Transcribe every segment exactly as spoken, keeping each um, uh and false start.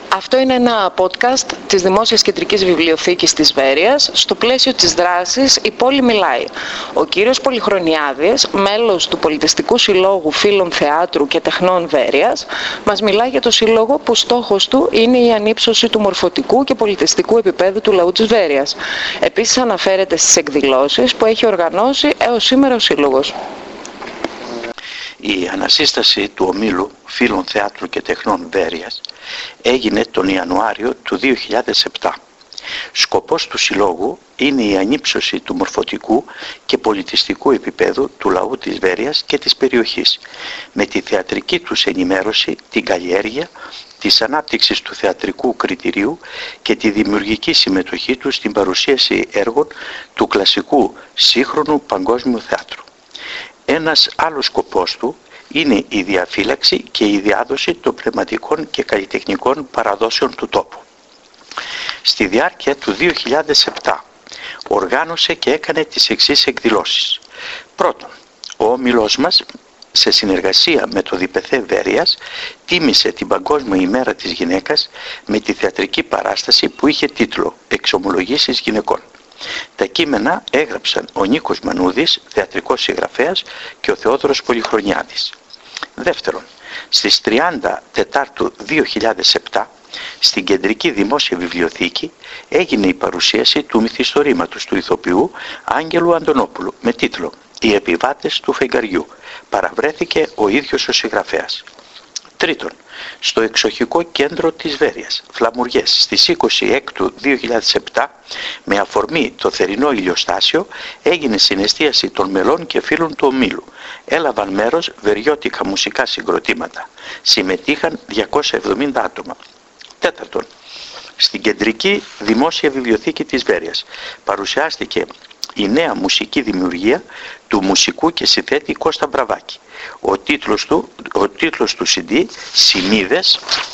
Αυτό είναι ένα podcast της Δημόσιας Κεντρικής Βιβλιοθήκης της Βέρειας στο πλαίσιο της δράσης «Η πόλη μιλάει». Ο κύριος Πολυχρονιάδης, μέλος του Πολιτιστικού Συλλόγου Φίλων Θεάτρου και Τεχνών Βέρειας, μας μιλάει για το σύλλογο που στόχος του είναι η ανύψωση του μορφωτικού και πολιτιστικού επίπεδου του λαού της Βέρειας. Επίσης αναφέρεται στις εκδηλώσεις που έχει οργανώσει έως σήμερα ο σύλλογος. Η ανασύσταση του ομίλου Φίλων Θεάτρου και Τεχνών Βέρειας έγινε τον Ιανουάριο του δύο χιλιάδες επτά. Σκοπός του συλλόγου είναι η ανύψωση του μορφωτικού και πολιτιστικού επίπεδου του λαού της Βέρειας και της περιοχής, με τη θεατρική τους ενημέρωση, την καλλιέργεια της ανάπτυξης του θεατρικού κριτηρίου και τη δημιουργική συμμετοχή τους στην παρουσίαση έργων του κλασικού σύγχρονου παγκόσμιου θεάτρου. Ένας άλλος σκοπός του είναι η διαφύλαξη και η διάδοση των πνευματικών και καλλιτεχνικών παραδόσεων του τόπου. Στη διάρκεια του δύο χιλιάδες επτά οργάνωσε και έκανε τις εξής εκδηλώσεις. Πρώτον, ο όμιλός μας σε συνεργασία με το ΔΠΘ Βέρειας τίμησε την Παγκόσμια ημέρα της γυναίκας με τη θεατρική παράσταση που είχε τίτλο «Εξομολογήσεις γυναικών». Τα κείμενα έγραψαν ο Νίκος Μανούδης, θεατρικός συγγραφέας, και ο Θεόδωρος Πολυχρονιάδης. Δεύτερον, στις τριάντα Τετάρτου δύο χιλιάδες επτά, στην Κεντρική Δημόσια Βιβλιοθήκη έγινε η παρουσίαση του μυθιστορήματος του ηθοποιού Άγγελου Αντωνόπουλου με τίτλο «Οι επιβάτες του φεγγαριού». Παραβρέθηκε ο ίδιος ο συγγραφέας. Τρίτον, στο εξοχικό κέντρο της Βέρειας, Φλαμουριές, στις είκοσι έκτου δύο χιλιάδες επτά, με αφορμή το θερινό ηλιοστάσιο, έγινε συναισθίαση των μελών και φίλων του ομίλου. Έλαβαν μέρος βεριώτικα μουσικά συγκροτήματα. Συμμετείχαν διακόσια εβδομήντα άτομα. Τέταρτον, στην Κεντρική Δημόσια Βιβλιοθήκη της Βέρειας παρουσιάστηκε η νέα μουσική δημιουργία του μουσικού και συνθέτη Κώστα Μπραβάκη. Ο τίτλος του, ο τίτλος του σι ντι «Σημίδες,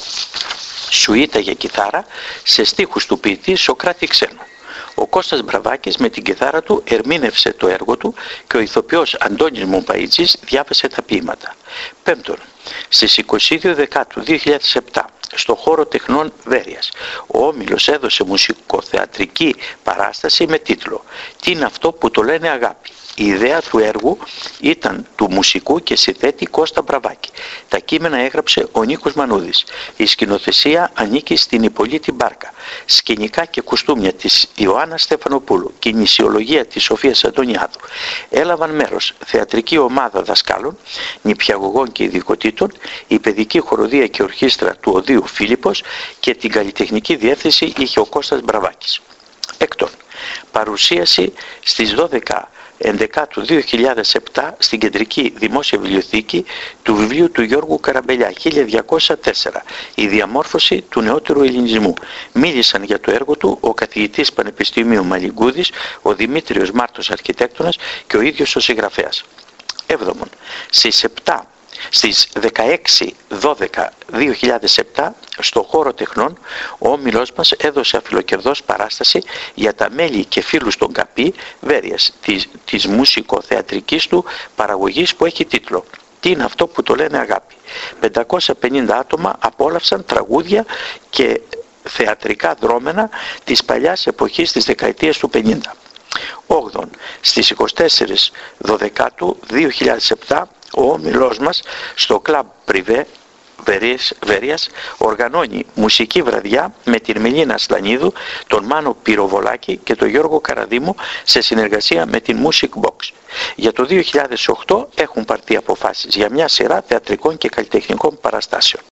Σουίτα για κιθάρα» σε στίχους του ποιητή Σοκράτη Ξένου. Ο Κώστας Μπραβάκης με την κιθάρα του ερμήνευσε το έργο του και ο ηθοποιός Αντώνης Μομπαϊτζής διάβασε τα ποίηματα. Πέμπτον, στις είκοσι δύο Δεκάτου δύο χιλιάδες επτά, στο χώρο Τεχνών Βέρειας, ο Όμιλος έδωσε μουσικοθεατρική παράσταση με τίτλο «Τι είναι αυτό που το λένε αγάπη». Η ιδέα του έργου ήταν του μουσικού και συνθέτη Κώστα Μπραβάκη. Τα κείμενα έγραψε ο Νίκος Μανούδης. Η σκηνοθεσία ανήκει στην Υπολίτη Μπάρκα. Σκηνικά και κουστούμια της Ιωάννας Στεφανοπούλου. Κινησιολογία της Σοφίας Αντωνιάδου. Έλαβαν μέρος θεατρική ομάδα δασκάλων, νηπιαγωγών και ειδικοτήτων, η παιδική χοροδία και ορχήστρα του Οδείου Φίλιππος και την καλλιτεχνική διεύθυνση είχε ο Κώστας Μπραβάκης. Έκτον, παρουσίαση στις δώδεκα ενδεκάτου δύο χιλιάδες επτά στην Κεντρική Δημόσια Βιβλιοθήκη του βιβλίου του Γιώργου Καραμπελιά χίλια διακόσια τέσσερα «Η διαμόρφωση του νεότερου ελληνισμού». Μίλησαν για το έργο του ο καθηγητής Πανεπιστημίου Μαλιγκούδης, ο Δημήτριος Μάρτος αρχιτέκτονας και ο ίδιος ο συγγραφέας. Έβδομον, στις επτά Στις δεκαέξι δώδεκα δύο χιλιάδες επτά, στο χώρο Τεχνών, ο όμιλός μας έδωσε αφιλοκερδός παράσταση για τα μέλη και φίλους των ΚΑΠΗ Βέρειας, της, της μουσικοθεατρικής του παραγωγής που έχει τίτλο «Τι είναι αυτό που το λένε αγάπη». πεντακόσια πενήντα άτομα απόλαυσαν τραγούδια και θεατρικά δρόμενα της παλιάς εποχής της δεκαετίας του πενήντα. Όγδον, στις είκοσι τέσσερις Δεκάτου δύο χιλιάδες επτά, ο όμιλός μας στο κλαμπ Πριβέ Βέρειας οργανώνει μουσική βραδιά με την Μελίνα Στανίδου, τον Μάνο Πυροβολάκη και τον Γιώργο Καραδίμου σε συνεργασία με την Music Box. Για το δύο χιλιάδες οκτώ έχουν πάρθει αποφάσεις για μια σειρά θεατρικών και καλλιτεχνικών παραστάσεων.